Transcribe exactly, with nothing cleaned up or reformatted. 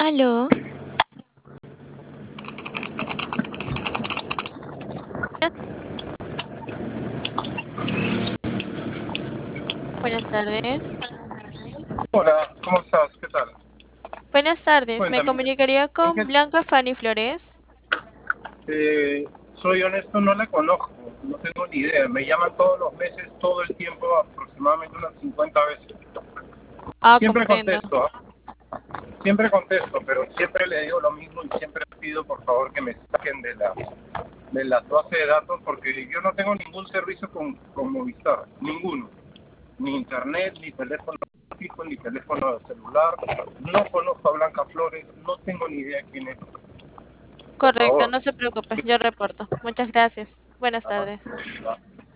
Aló, buenas tardes. Hola, ¿cómo estás? ¿Qué tal? Buenas tardes, me Cuéntame, comunicaría ¿en con qué? Blanca Fanny Flores. Eh, soy honesto, no la conozco, no tengo ni idea. Me llaman todos los meses, todo el tiempo, aproximadamente unas cincuenta veces. Ah, Siempre comprendo. contesto, ¿ah? Siempre contesto, pero siempre le digo lo mismo y siempre pido por favor que me saquen de las, de las bases de datos porque yo no tengo ningún servicio con, con Movistar, ninguno. Ni internet, ni teléfono fijo, ni teléfono celular. No conozco a Blanca Flores, no tengo ni idea quién es. Por Correcto, favor. no se preocupe, yo reporto. Muchas gracias. Buenas Ajá. tardes. Va.